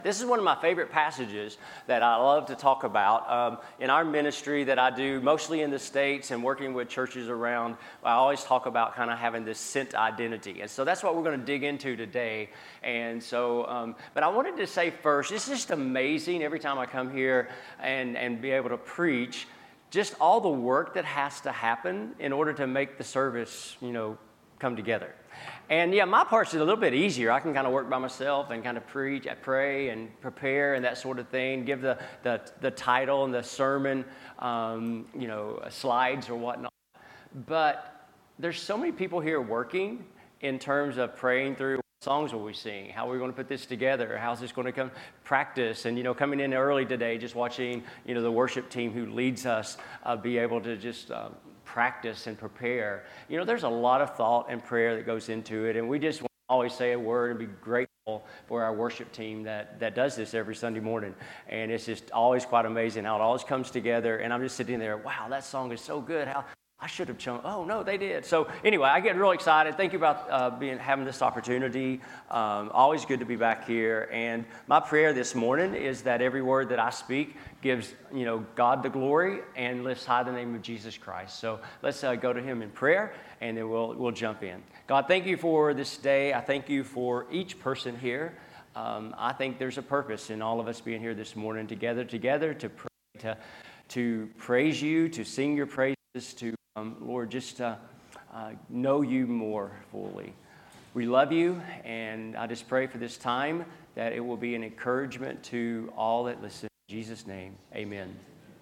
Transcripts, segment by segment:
This is one of my favorite passages that I love to talk about. In our ministry that I do, mostly in the States and working with churches around, I always talk about kind of having this sent identity. And so that's what we're going to dig into today. And so, but I wanted to say first, it's just amazing every time I come here and be able to preach, just all the work that has to happen in order to make the service, come together. And yeah, my part's a little bit easier. I can kind of work by myself and kind of preach, pray, and prepare and that sort of thing. Give the title and the sermon, slides or whatnot. But there's so many people here working in terms of praying through what songs will we sing, how are we going to put this together, how's this going to come practice, and coming in early today, just watching the worship team who leads us be able to just practice and prepare. There's a lot of thought and prayer that goes into it, and we just want to always say a word and be grateful for our worship team that does this every Sunday morning. And it's just always quite amazing how it always comes together, and I'm just sitting there, wow, that song is so good. How I should have chosen. Oh, no, they did. So anyway, I get real excited. Thank you about having this opportunity. Always good to be back here. And my prayer this morning is that every word that I speak gives, God the glory and lifts high the name of Jesus Christ. So let's go to him in prayer, and then we'll jump in. God, thank you for this day. I thank you for each person here. I think there's a purpose in all of us being here this morning together to pray, to praise you, to sing your praises, to Lord, just know you more fully. We love you, and I just pray for this time that it will be an encouragement to all that listen. In Jesus' name, amen.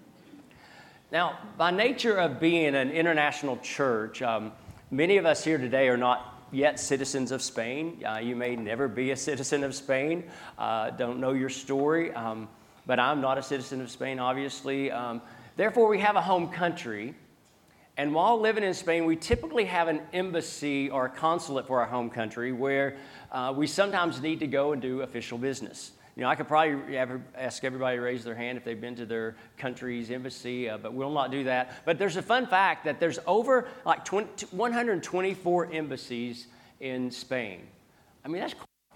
Now, by nature of being an international church, many of us here today are not yet citizens of Spain. You may never be a citizen of Spain. Don't know your story, but I'm not a citizen of Spain, obviously. Therefore, we have a home country. And while living in Spain, we typically have an embassy or a consulate for our home country where we sometimes need to go and do official business. I could probably ask everybody to raise their hand if they've been to their country's embassy, but we'll not do that. But there's a fun fact that there's over 124 embassies in Spain. I mean, that's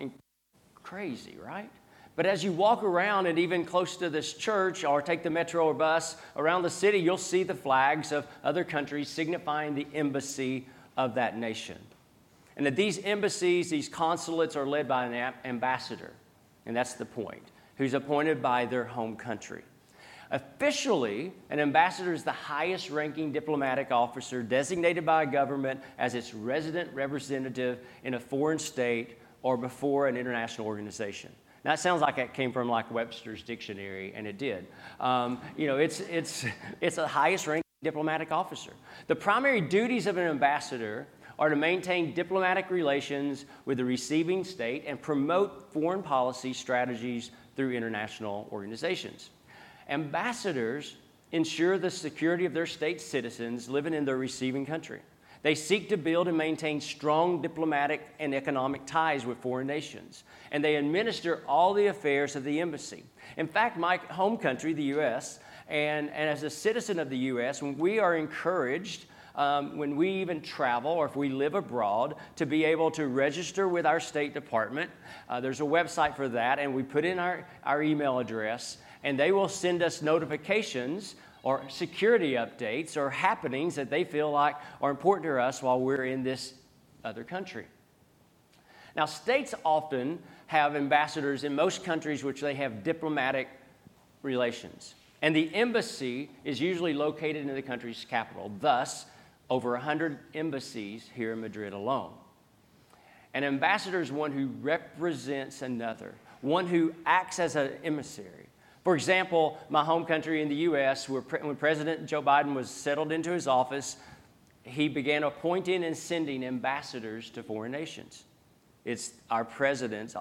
crazy, right? But as you walk around and even close to this church or take the metro or bus around the city, you'll see the flags of other countries signifying the embassy of that nation. And that these embassies, these consulates are led by an ambassador. And that's the point, who's appointed by their home country. Officially, an ambassador is the highest ranking diplomatic officer designated by a government as its resident representative in a foreign state or before an international organization. Now, it sounds like it came from Webster's dictionary, and it did. It's the highest ranking diplomatic officer. The primary duties of an ambassador are to maintain diplomatic relations with the receiving state and promote foreign policy strategies through international organizations. Ambassadors ensure the security of their state's citizens living in their receiving country. They seek to build and maintain strong diplomatic and economic ties with foreign nations, and they administer all the affairs of the embassy. In fact, my home country, the U.S., and as a citizen of the U.S., when we are encouraged, when we even travel or if we live abroad, to be able to register with our State Department. There's a website for that, and we put in our email address, and they will send us notifications or security updates or happenings that they feel like are important to us while we're in this other country. Now, states often have ambassadors in most countries which they have diplomatic relations. And the embassy is usually located in the country's capital. Thus, over 100 embassies here in Madrid alone. An ambassador is one who represents another, one who acts as an emissary. For example, my home country in the U.S., when President Joe Biden was settled into his office, he began appointing and sending ambassadors to foreign nations. It's our president's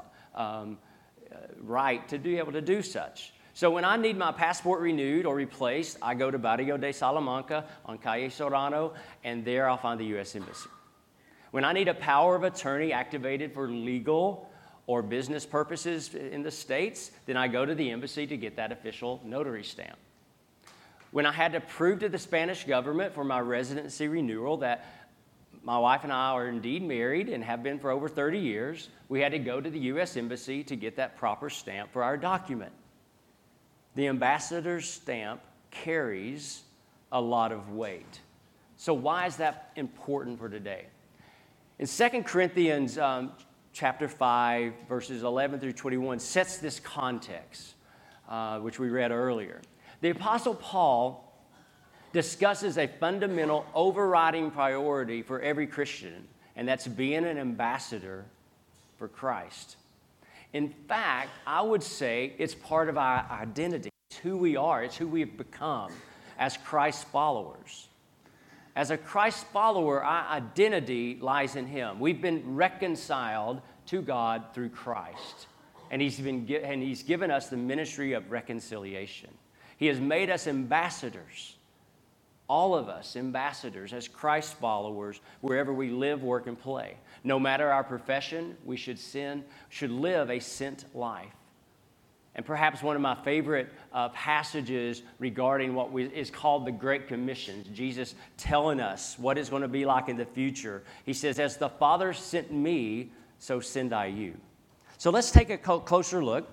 right to be able to do such. So when I need my passport renewed or replaced, I go to Barrio de Salamanca on Calle Serrano, and there I'll find the U.S. Embassy. When I need a power of attorney activated for legal or business purposes in the States, then I go to the embassy to get that official notary stamp. When I had to prove to the Spanish government for my residency renewal that my wife and I are indeed married and have been for over 30 years, we had to go to the U.S. Embassy to get that proper stamp for our document. The ambassador's stamp carries a lot of weight. So why is that important for today? In 2 Corinthians chapter 5, verses 11 through 21 sets this context, which we read earlier. The Apostle Paul discusses a fundamental overriding priority for every Christian, and that's being an ambassador for Christ. In fact, I would say it's part of our identity. It's who we are. It's who we've become as Christ followers. As a Christ follower, our identity lies in Him. We've been reconciled to God through Christ, and He's given us the ministry of reconciliation. He has made us ambassadors. All of us, ambassadors, as Christ followers, wherever we live, work, and play. No matter our profession, we should live a sent life. And perhaps one of my favorite passages regarding what is called the Great Commission, Jesus telling us what it's going to be like in the future. He says, "As the Father sent me, so send I you." So let's take a closer look.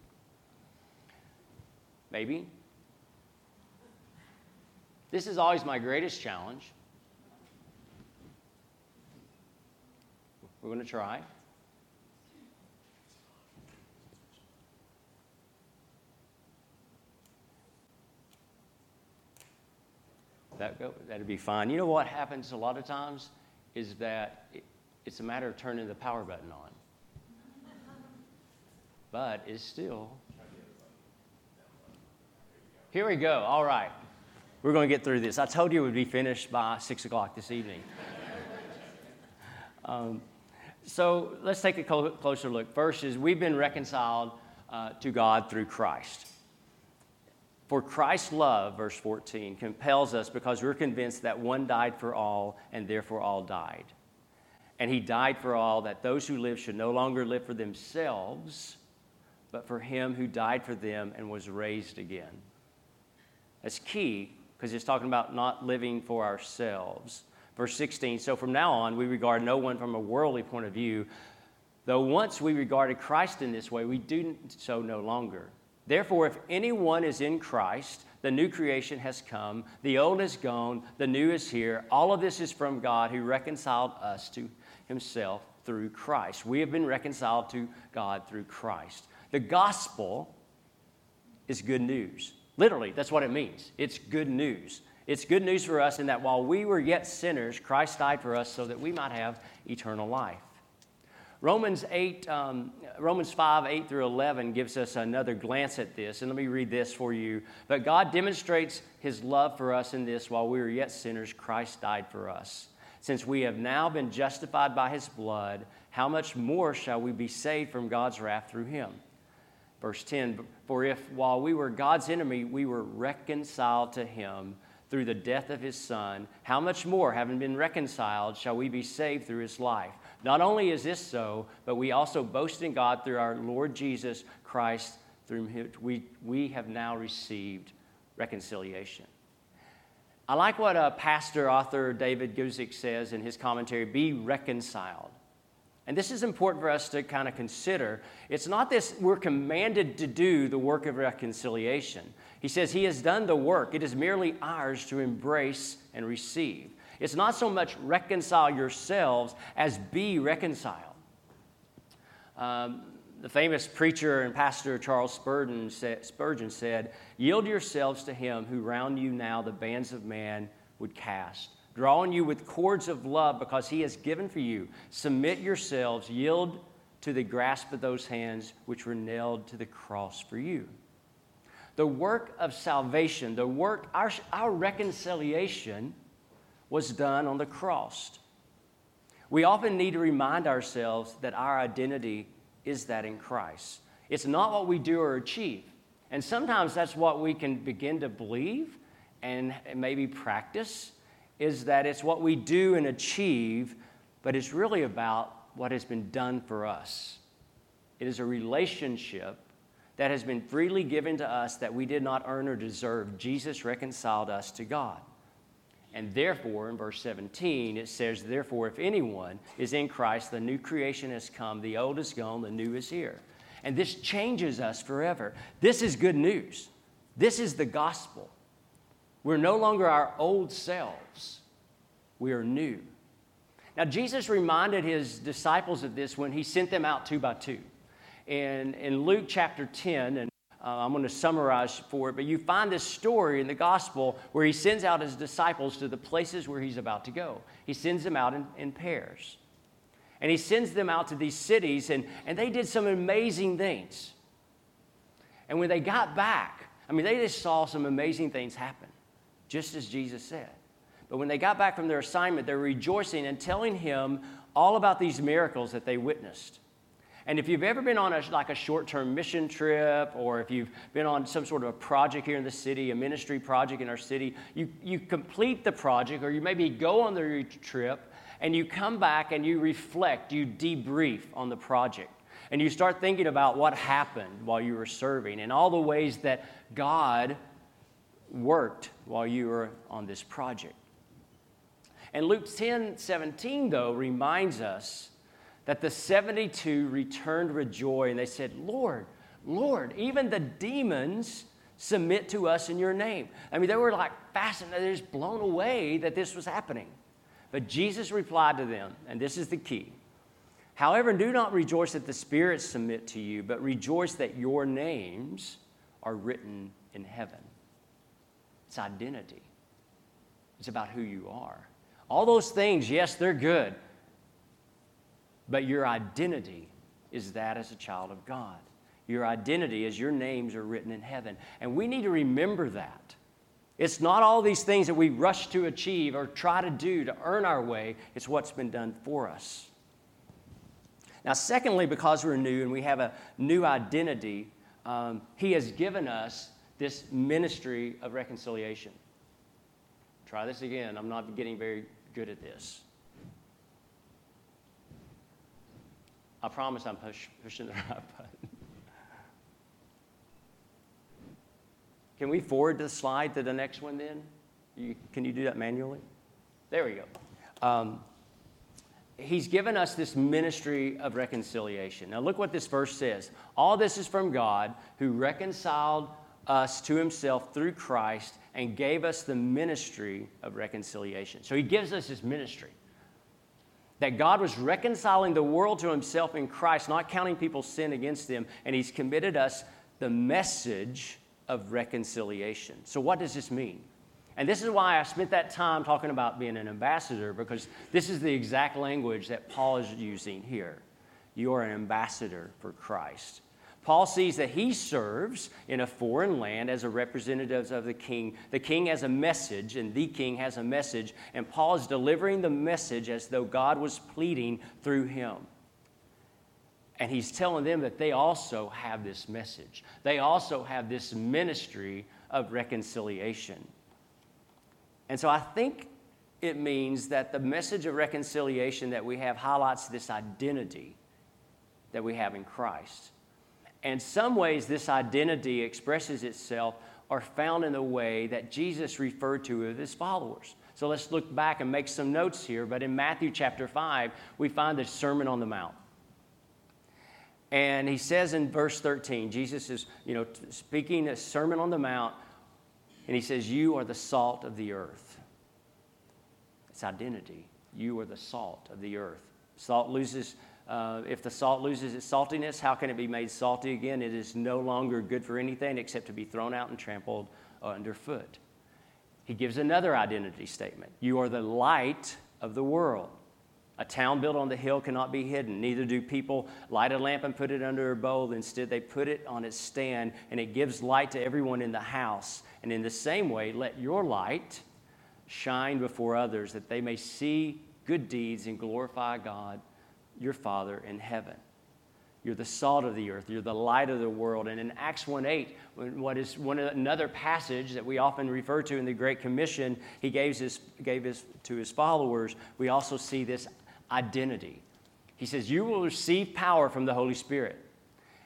Maybe. This is always my greatest challenge. We're going to try. That'd be fine. You know what happens a lot of times is that it's a matter of turning the power button on. But it's still. Here we go. All right. We're going to get through this. I told you it would be finished by 6 o'clock this evening. So let's take a closer look. First is we've been reconciled to God through Christ. For Christ's love, verse 14, compels us because we're convinced that one died for all and therefore all died. And He died for all, that those who live should no longer live for themselves, but for Him who died for them and was raised again. That's key because it's talking about not living for ourselves. Verse 16, so from now on we regard no one from a worldly point of view, though once we regarded Christ in this way, we do so no longer. Therefore, if anyone is in Christ, the new creation has come, the old is gone, the new is here. All of this is from God who reconciled us to Himself through Christ. We have been reconciled to God through Christ. The gospel is good news. Literally, that's what it means. It's good news. It's good news for us in that while we were yet sinners, Christ died for us so that we might have eternal life. Romans 5, 8 through 11 gives us another glance at this. And let me read this for you. But God demonstrates His love for us in this: while we were yet sinners, Christ died for us. Since we have now been justified by His blood, how much more shall we be saved from God's wrath through Him? Verse 10, for if while we were God's enemy, we were reconciled to Him through the death of His Son, how much more, having been reconciled, shall we be saved through His life? Not only is this so, but we also boast in God through our Lord Jesus Christ, through whom we have now received reconciliation. I like what pastor, author David Guzik says in his commentary, be reconciled. And this is important for us to kind of consider. It's not this we're commanded to do the work of reconciliation. He says He has done the work. It is merely ours to embrace and receive. It's not so much reconcile yourselves as be reconciled. The famous preacher and pastor Charles Spurgeon said, yield yourselves to Him who round you now the bands of man would cast, drawing you with cords of love because He has given for you. Submit yourselves, yield to the grasp of those hands which were nailed to the cross for you. The work of salvation, our reconciliation was done on the cross. We often need to remind ourselves that our identity is that in Christ. It's not what we do or achieve. And sometimes that's what we can begin to believe and maybe practice, is that it's what we do and achieve, but it's really about what has been done for us. It is a relationship that has been freely given to us that we did not earn or deserve. Jesus reconciled us to God. And therefore, in verse 17, it says, therefore, if anyone is in Christ, the new creation has come, the old is gone, the new is here. And this changes us forever. This is good news. This is the gospel. We're no longer our old selves. We are new. Now, Jesus reminded his disciples of this when he sent them out 2 by 2. In Luke chapter 10, and I'm going to summarize for it, but you find this story in the gospel where he sends out his disciples to the places where he's about to go. He sends them out in pairs. And he sends them out to these cities, and they did some amazing things. And when they got back, they just saw some amazing things happen, just as Jesus said. But when they got back from their assignment, they were rejoicing and telling him all about these miracles that they witnessed. And if you've ever been on a short-term mission trip, or if you've been on some sort of a project here in the city, a ministry project in our city, you complete the project, or you maybe go on the trip, and you come back and you reflect, you debrief on the project. And you start thinking about what happened while you were serving and all the ways that God worked while you were on this project. And Luke 10:17, though, reminds us that the 72 returned with joy, and they said, Lord, Lord, even the demons submit to us in your name. They were like fascinated, they're just blown away that this was happening. But Jesus replied to them, and this is the key. However, do not rejoice that the spirits submit to you, but rejoice that your names are written in heaven. It's identity. It's about who you are. All those things, yes, they're good. But your identity is that as a child of God. Your identity is your names are written in heaven. And we need to remember that. It's not all these things that we rush to achieve or try to do to earn our way. It's what's been done for us. Now, secondly, because we're new and we have a new identity, he has given us this ministry of reconciliation. Try this again. I'm not getting very good at this. I promise I'm pushing the right button. Can we forward the slide to the next one then? Can you do that manually? There we go. He's given us this ministry of reconciliation. Now look what this verse says. All this is from God, who reconciled us to himself through Christ and gave us the ministry of reconciliation. So he gives us this ministry. That God was reconciling the world to himself in Christ, not counting people's sin against them, and he's committed us the message of reconciliation. So what does this mean? And this is why I spent that time talking about being an ambassador, because this is the exact language that Paul is using here. You are an ambassador for Christ. Paul sees that he serves in a foreign land as a representative of the king. The king has a message, and the king has a message, and Paul is delivering the message as though God was pleading through him. And he's telling them that they also have this message. They also have this ministry of reconciliation. And so I think it means that the message of reconciliation that we have highlights this identity that we have in Christ. And some ways this identity expresses itself are found in the way that Jesus referred to of his followers. So let's look back and make some notes here. But in Matthew chapter 5, we find the Sermon on the Mount. And he says in verse 13, Jesus is, speaking a Sermon on the Mount, and he says, you are the salt of the earth. It's identity. You are the salt of the earth. If the salt loses its saltiness, how can it be made salty again? It is no longer good for anything except to be thrown out and trampled underfoot. He gives another identity statement. You are the light of the world. A town built on the hill cannot be hidden. Neither do people light a lamp and put it under a bowl. Instead, they put it on its stand, and it gives light to everyone in the house. And in the same way, let your light shine before others, that they may see good deeds and glorify God, your Father in heaven. You're the salt of the earth. You're the light of the world. And in Acts 1:8, another passage that we often refer to in the Great Commission, he gave to his followers, we also see this identity. He says, you will receive power from the Holy Spirit.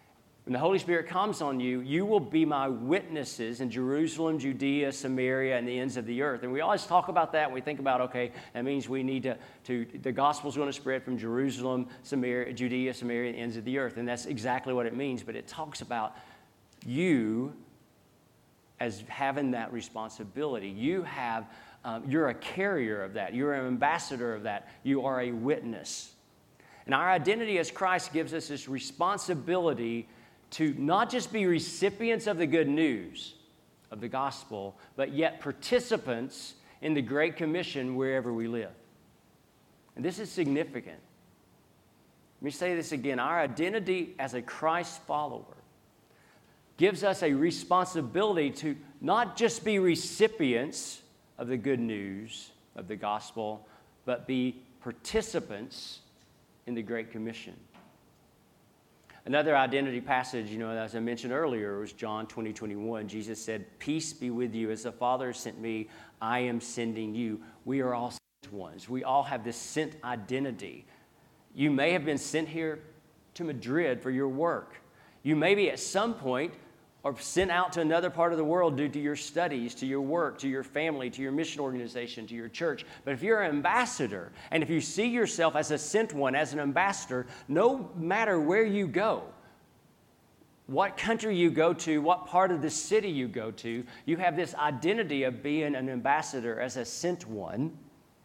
When the Holy Spirit comes on you, you will be my witnesses in Jerusalem, Judea, Samaria, and the ends of the earth. And we always talk about that. We think about, okay, that means we need the gospel's going to spread from Jerusalem, Samaria, Judea, Samaria, and the ends of the earth. And that's exactly what it means. But it talks about you as having that responsibility. You're a carrier of that. You're an ambassador of that. You are a witness. And our identity as Christ gives us this responsibility to not just be recipients of the good news of the gospel, but yet participants in the Great Commission wherever we live. And this is significant. Let me say this again. Our identity as a Christ follower gives us a responsibility to not just be recipients of the good news of the gospel, but be participants in the Great Commission. Another identity passage, as I mentioned earlier, was John 20:21. Jesus said, "Peace be with you. As the Father sent me, I am sending you." We are all sent ones. We all have this sent identity. You may have been sent here to Madrid for your work. You may be at some point or sent out to another part of the world due to your studies, to your work, to your family, to your mission organization, to your church. But if you're an ambassador, and if you see yourself as a sent one, as an ambassador, no matter where you go, what country you go to, what part of the city you go to, you have this identity of being an ambassador as a sent one.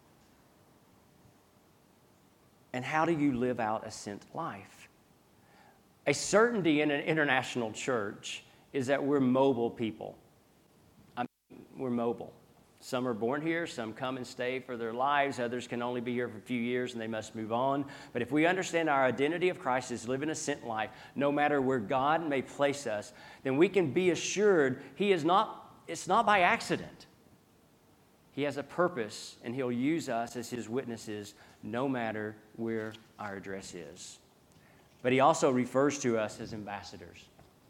And how do you live out a sent life? A certainty in an international church is that we're mobile people. We're mobile. Some are born here, some come and stay for their lives, others can only be here for a few years and they must move on. But if we understand our identity of Christ is living a sent life, no matter where God may place us, then we can be assured it's not by accident. He has a purpose and He'll use us as His witnesses no matter where our address is. But He also refers to us as ambassadors.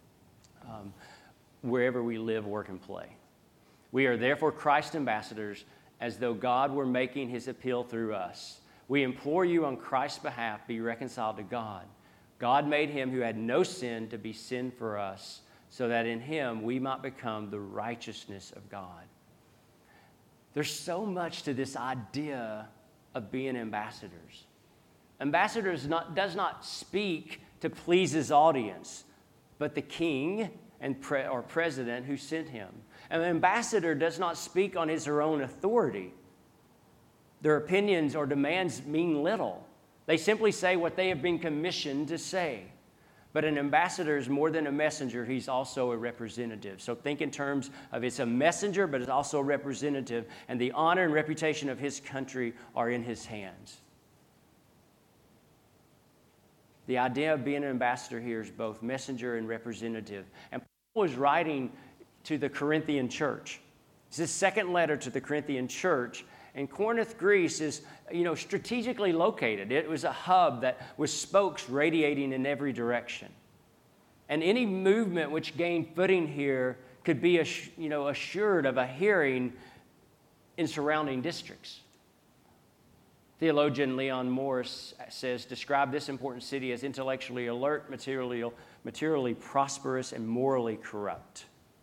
Wherever we live, work, and play. We are therefore Christ's ambassadors, as though God were making His appeal through us. We implore you on Christ's behalf, be reconciled to God. God made Him who had no sin to be sin for us, so that in Him we might become the righteousness of God. There's so much to this idea of being ambassadors. Ambassadors does not speak to please his audience, but the king or president who sent him. An ambassador does not speak on his or her own authority. Their opinions or demands mean little. They simply say what they have been commissioned to say. But an ambassador is more than a messenger. He's also a representative. So think in terms of it's a messenger, but it's also a representative. And the honor and reputation of his country are in his hands. The idea of being an ambassador here is both messenger and representative. And Paul was writing to the Corinthian church. It's his second letter to the Corinthian church. And Corinth, Greece is, strategically located. It was a hub that with spokes radiating in every direction. And any movement which gained footing here could be, assured of a hearing in surrounding districts. Theologian Leon Morris says, describe this important city as intellectually alert, materially prosperous, and morally corrupt.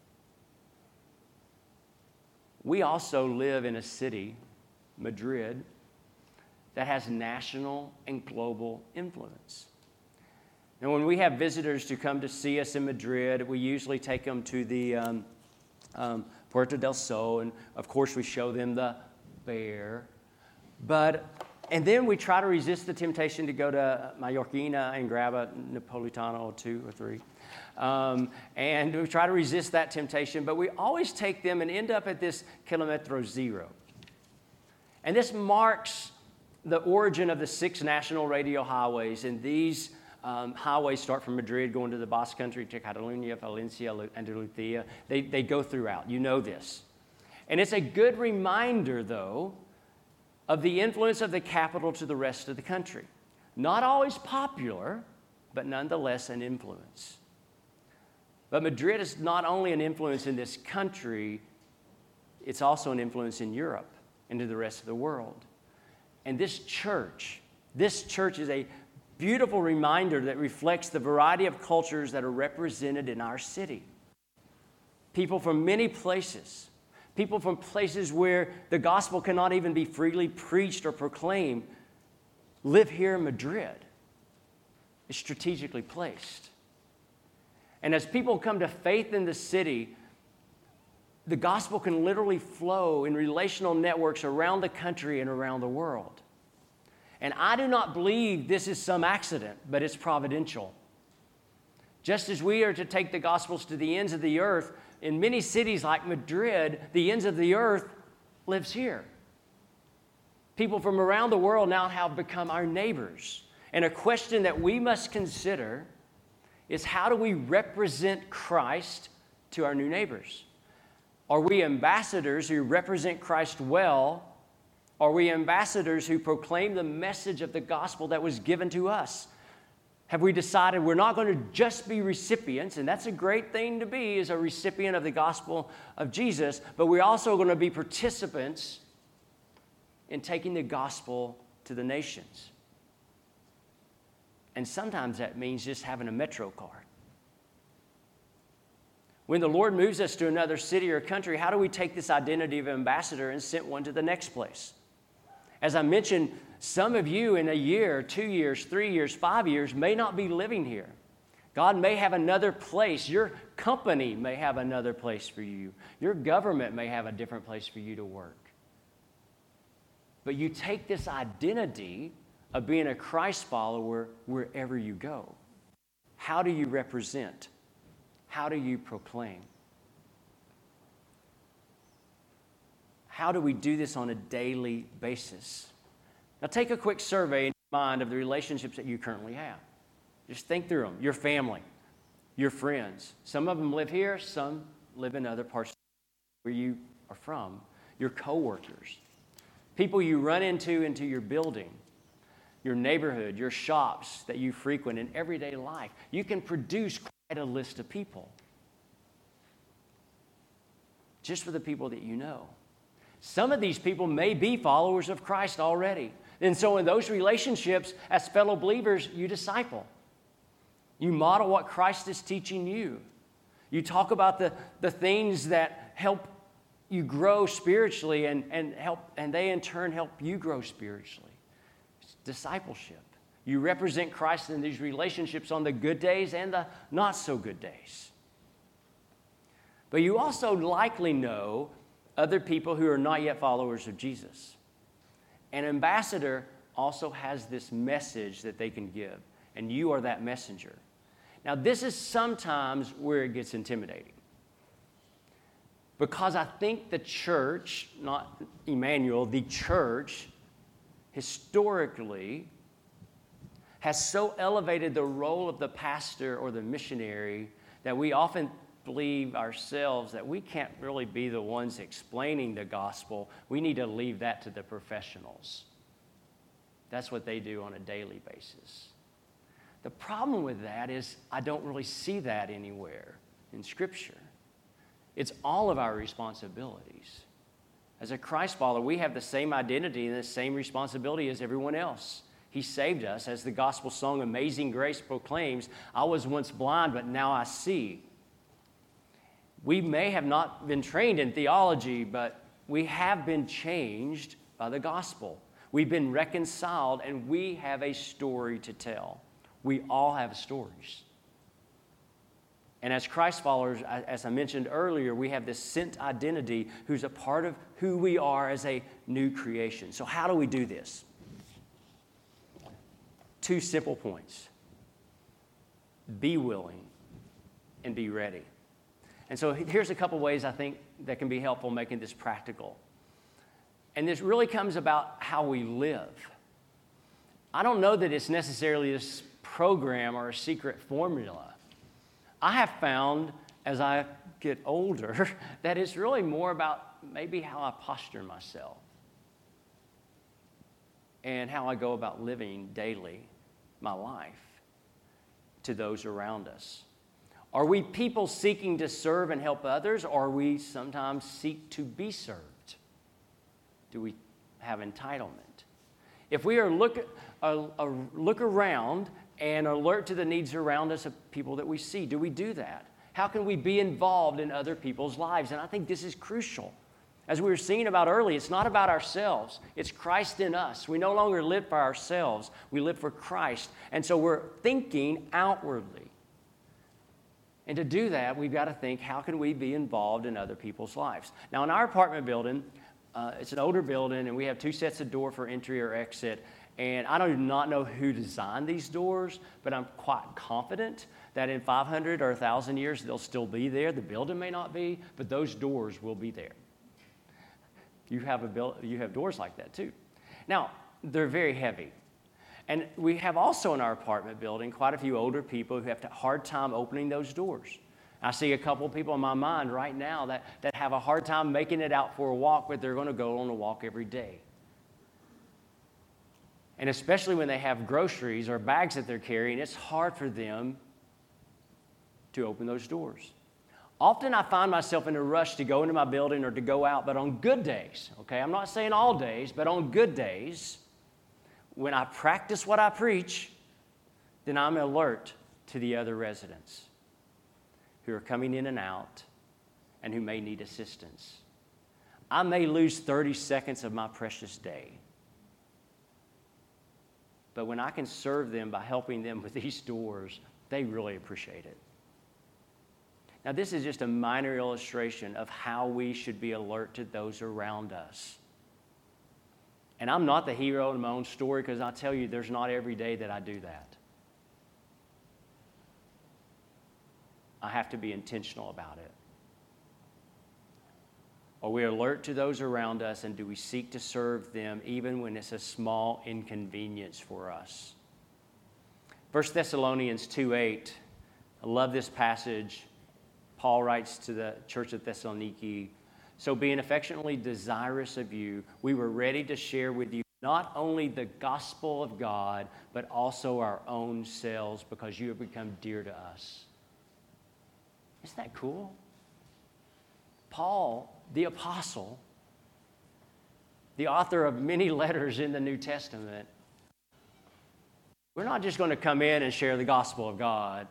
We also live in a city, Madrid, that has national and global influence. And when we have visitors to come to see us in Madrid, we usually take them to the Puerta del Sol, and of course we show them the bear. And then we try to resist the temptation to go to Mallorquina and grab a Napolitano or 2 or 3. And we try to resist that temptation, but we always take them and end up at this Kilometro Zero. And this marks the origin of the 6 national radio highways. And these highways start from Madrid, going to the Basque Country, to Catalonia, Valencia, Andalusia. They go throughout. You know this. And it's a good reminder, though, of the influence of the capital to the rest of the country. Not always popular, but nonetheless an influence. But Madrid is not only an influence in this country, it's also an influence in Europe and to the rest of the world. And this church is a beautiful reminder that reflects the variety of cultures that are represented in our city. People from many places, people from places where the gospel cannot even be freely preached or proclaimed, live here in Madrid. It's strategically placed. And as people come to faith in the city, the gospel can literally flow in relational networks around the country and around the world. And I do not believe this is some accident, but it's providential. Just as we are to take the gospels to the ends of the earth, in many cities like Madrid, the ends of the earth lives here. People from around the world now have become our neighbors. And a question that we must consider is, how do we represent Christ to our new neighbors? Are we ambassadors who represent Christ well? Are we ambassadors who proclaim the message of the gospel that was given to us? Have we decided we're not going to just be recipients, and that's a great thing to be, as a recipient of the gospel of Jesus, but we're also going to be participants in taking the gospel to the nations? And sometimes that means just having a Metro card. When the Lord moves us to another city or country, how do we take this identity of ambassador and send one to the next place? As I mentioned, some of you in a year, 2 years, 3 years, 5 years may not be living here. God may have another place. Your company may have another place for you. Your government may have a different place for you to work. But you take this identity of being a Christ follower wherever you go. How do you represent? How do you proclaim? How do we do this on a daily basis? Now take a quick survey in your mind of the relationships that you currently have. Just think through them. Your family, your friends. Some of them live here, some live in other parts where you are from. Your coworkers, people you run into your building, your neighborhood, your shops that you frequent in everyday life. You can produce quite a list of people just for the people that you know. Some of these people may be followers of Christ already. And so in those relationships, as fellow believers, you disciple. You model what Christ is teaching you. You talk about the things that help you grow spiritually and they in turn help you grow spiritually. It's discipleship. You represent Christ in these relationships on the good days and the not so good days. But you also likely know other people who are not yet followers of Jesus. An ambassador also has this message that they can give, and you are that messenger. Now, this is sometimes where it gets intimidating, because I think the church, not Emmanuel, the church, historically has so elevated the role of the pastor or the missionary that we often believe ourselves that we can't really be the ones explaining the gospel. We need to leave that to the professionals. That's what they do on a daily basis. The problem with that is I don't really see that anywhere in Scripture. It's all of our responsibilities. As a Christ follower, we have the same identity and the same responsibility as everyone else. He saved us. As the gospel song Amazing Grace proclaims, I was once blind, but now I see. We may have not been trained in theology, but we have been changed by the gospel. We've been reconciled, and we have a story to tell. We all have stories. And as Christ followers, as I mentioned earlier, we have this sent identity who's a part of who we are as a new creation. So how do we do this? 2 simple points. Be willing and be ready. And so here's a couple ways I think that can be helpful making this practical. And this really comes about how we live. I don't know that it's necessarily this program or a secret formula. I have found as I get older that it's really more about maybe how I posture myself and how I go about living daily my life to those around us. Are we people seeking to serve and help others, or are we sometimes seek to be served? Do we have entitlement? If we are look around and alert to the needs around us of people that we see, do we do that? How can we be involved in other people's lives? And I think this is crucial. As we were singing about earlier, it's not about ourselves. It's Christ in us. We no longer live for ourselves. We live for Christ. And so we're thinking outwardly. And to do that, we've got to think, how can we be involved in other people's lives? Now, in our apartment building, it's an older building, and we have 2 sets of door for entry or exit. And I do not know who designed these doors, but I'm quite confident that in 500 or 1,000 years, they'll still be there. The building may not be, but those doors will be there. You have doors like that too. Now, they're very heavy. And we have also in our apartment building quite a few older people who have a hard time opening those doors. I see a couple of people in my mind right now that have a hard time making it out for a walk, but they're going to go on a walk every day. And especially when they have groceries or bags that they're carrying, it's hard for them to open those doors. Often I find myself in a rush to go into my building or to go out, but on good days, okay? I'm not saying all days, but on good days, when I practice what I preach, then I'm alert to the other residents who are coming in and out and who may need assistance. I may lose 30 seconds of my precious day, but when I can serve them by helping them with these doors, they really appreciate it. Now, this is just a minor illustration of how we should be alert to those around us. And I'm not the hero in my own story, because I tell you, there's not every day that I do that. I have to be intentional about it. Are we alert to those around us, and do we seek to serve them even when it's a small inconvenience for us? 1 Thessalonians 2:8. I love this passage. Paul writes to the church of Thessaloniki, "So being affectionately desirous of you, we were ready to share with you not only the gospel of God, but also our own selves, because you have become dear to us." Isn't that cool? Paul, the apostle, the author of many letters in the New Testament, we're not just going to come in and share the gospel of God.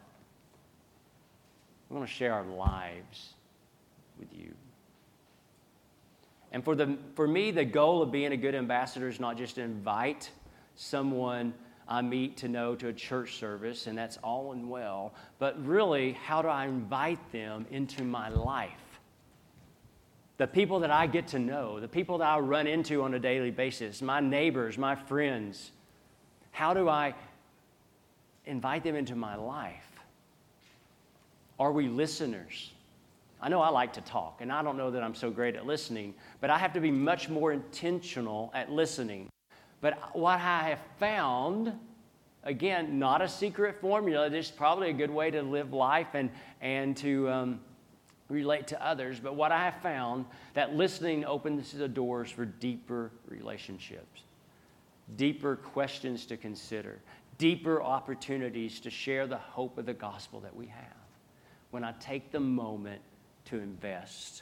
We want to share our lives with you. And for me, the goal of being a good ambassador is not just to invite someone I meet to know to a church service, and that's all and well, but really, how do I invite them into my life? The people that I get to know, the people that I run into on a daily basis, my neighbors, my friends, how do I invite them into my life? Are we listeners? I know I like to talk, and I don't know that I'm so great at listening, but I have to be much more intentional at listening. But what I have found, again, not a secret formula, this is probably a good way to live life and to relate to others, but what I have found, that listening opens the doors for deeper relationships, deeper questions to consider, deeper opportunities to share the hope of the gospel that we have when I take the moment to invest.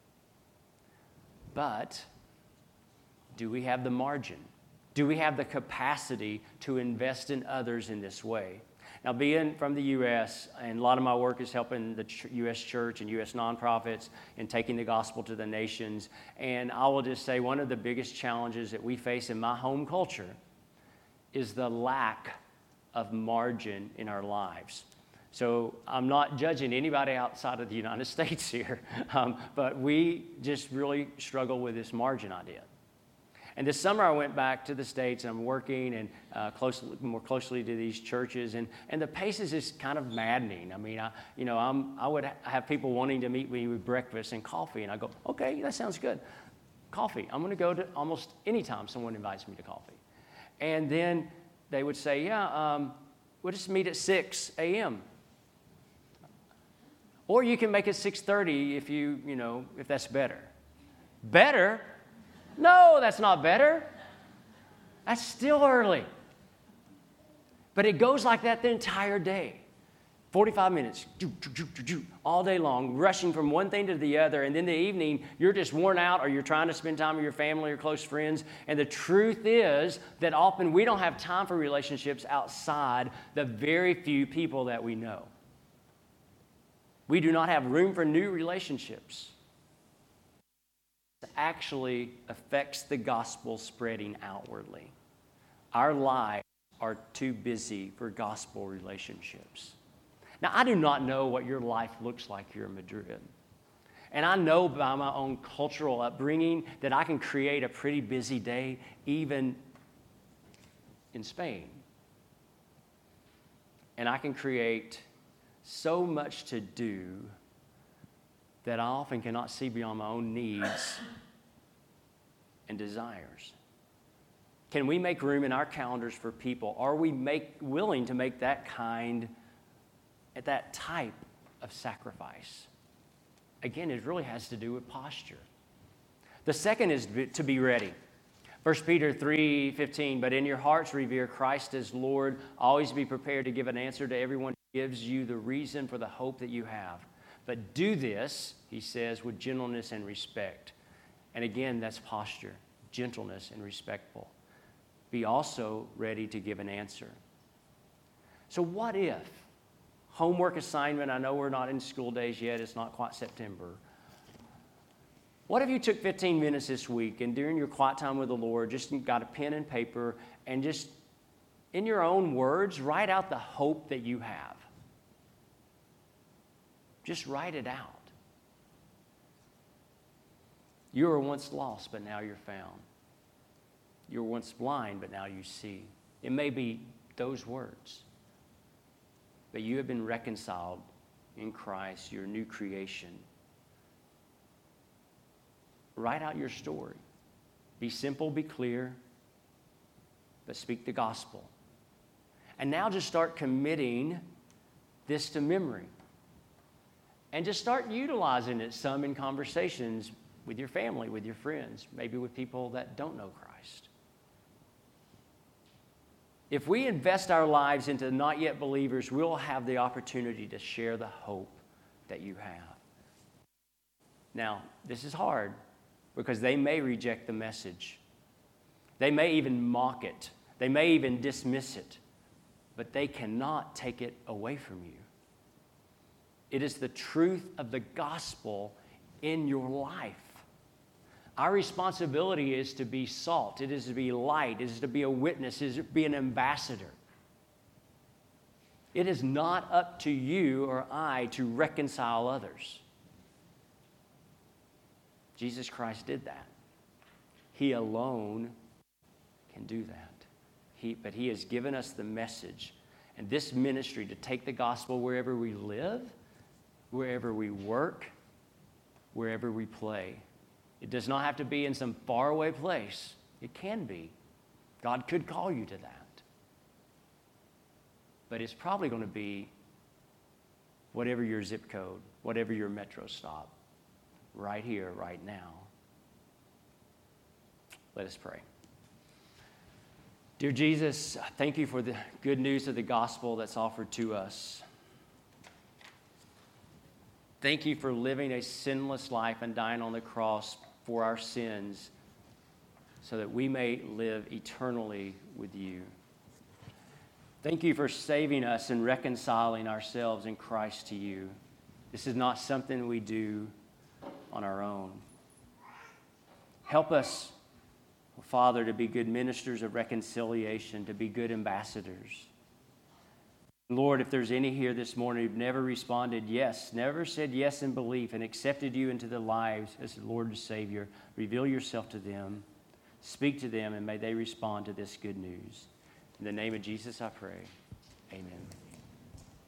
But do we have the margin? Do we have the capacity to invest in others in this way? Now, being from the U.S., and a lot of my work is helping the U.S. church and U.S. nonprofits in taking the gospel to the nations. And I will just say one of the biggest challenges that we face in my home culture is the lack of margin in our lives. So I'm not judging anybody outside of the United States here, but we just really struggle with this margin idea. And this summer I went back to the States, and I'm working and more closely to these churches, and the pace is just kind of maddening. I mean, I would have people wanting to meet me with breakfast and coffee, and I go, okay, that sounds good. Coffee. I'm going to go to almost any time someone invites me to coffee. And then they would say, we'll just meet at 6 a.m. Or you can make it 6:30 if that's better. Better? No, that's not better. That's still early. But it goes like that the entire day. 45 minutes, all day long, rushing from one thing to the other. And then the evening, you're just worn out, or you're trying to spend time with your family or close friends. And the truth is that often we don't have time for relationships outside the very few people that we know. We do not have room for new relationships. It actually affects the gospel spreading outwardly. Our lives are too busy for gospel relationships. Now, I do not know what your life looks like here in Madrid. And I know by my own cultural upbringing that I can create a pretty busy day even in Spain. And I can create so much to do that I often cannot see beyond my own needs and desires. Can we make room in our calendars for people? Are we willing to make that type of sacrifice? Again, it really has to do with posture. The second is to be ready. 1 Peter 3:15, but in your hearts revere Christ as Lord. Always be prepared to give an answer to everyone who gives you the reason for the hope that you have. But do this, he says, with gentleness and respect. And again, that's posture, gentleness and respectful. Be also ready to give an answer. So what if? Homework assignment, I know we're not in school days yet, it's not quite September. What if you took 15 minutes this week and during your quiet time with the Lord, just got a pen and paper and just, in your own words, write out the hope that you have. Just write it out. You were once lost, but now you're found. You were once blind, but now you see. It may be those words. But you have been reconciled in Christ, your new creation. Write out your story. Be simple, be clear, but speak the gospel. And now just start committing this to memory. And just start utilizing it some in conversations with your family, with your friends, maybe with people that don't know Christ. If we invest our lives into not yet believers, we'll have the opportunity to share the hope that you have. Now, this is hard because they may reject the message. They may even mock it. They may even dismiss it. But they cannot take it away from you. It is the truth of the gospel in your life. Our responsibility is to be salt. It is to be light. It is to be a witness. It is to be an ambassador. It is not up to you or I to reconcile others. Jesus Christ did that. He alone can do that. But he has given us the message and this ministry to take the gospel wherever we live, wherever we work, wherever we play. It does not have to be in some faraway place. It can be. God could call you to that. But it's probably going to be whatever your zip code, whatever your metro stop, right here, right now. Let us pray. Dear Jesus, thank you for the good news of the gospel that's offered to us. Thank you for living a sinless life and dying on the cross for our sins so that we may live eternally with you. Thank you for saving us and reconciling ourselves in Christ to you. This is not something we do on our own. Help us, Father, to be good ministers of reconciliation, to be good ambassadors. Lord, if there's any here this morning who've never responded yes, never said yes in belief and accepted you into their lives as the Lord and Savior, reveal yourself to them, speak to them, and may they respond to this good news. In the name of Jesus, I pray. Amen.